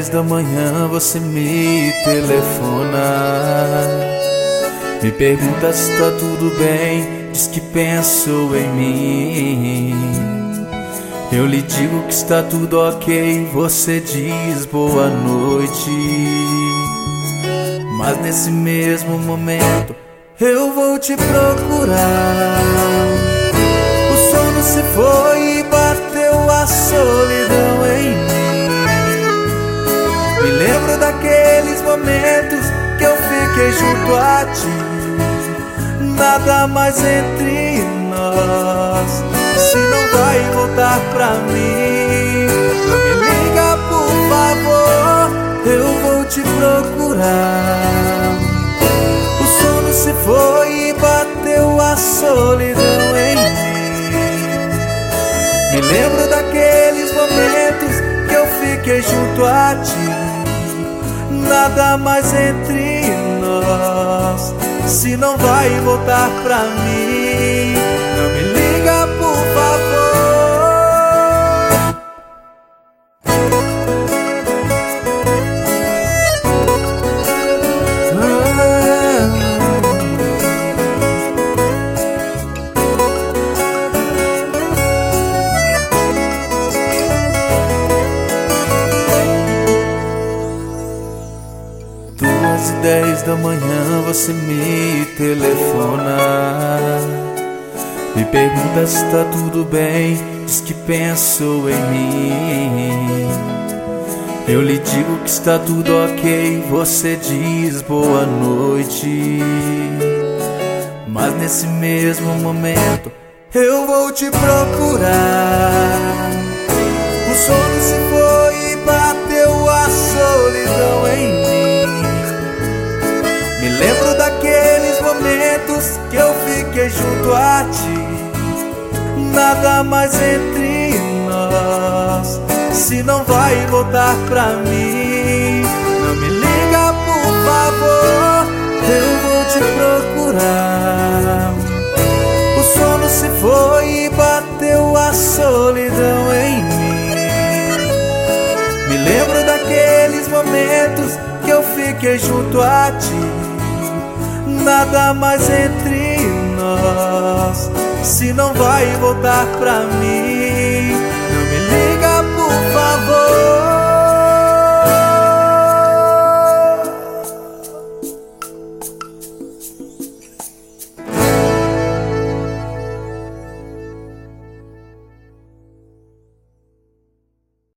10 da manhã você me telefona, me pergunta se tá tudo bem, diz que pensou em mim. Eu lhe digo que está tudo ok, você diz boa noite. Mas nesse mesmo momento eu vou te procurar. O sono se foi e bateu a solidão em mim. Me lembro daqueles momentos que eu fiquei junto a ti. Nada mais entre nós, se não vai voltar pra mim. Não me liga, por favor, eu vou te procurar. O sono se foi e bateu a solidão em mim. Me lembro daqueles momentos que eu fiquei junto a ti. Nada mais entre nós, se não vai voltar pra mim. Não me liga, por favor. Duas e 10 da manhã você me telefona, me pergunta se tá tudo bem, diz que pensou em mim. Eu lhe digo que está tudo ok, você diz boa noite. Mas nesse mesmo momento eu vou te procurar. O sono se foi e bateu a solidão em mim. Me lembro daqueles momentos que eu fiquei junto a ti. Nada mais entre nós, se não vai voltar pra mim. Não me liga, por favor, eu vou te procurar. O sono se foi e bateu a solidão em mim. Me lembro daqueles momentos que eu fiquei junto a ti. Nada mais entre nós, se não vai voltar pra mim. Não me liga, por favor.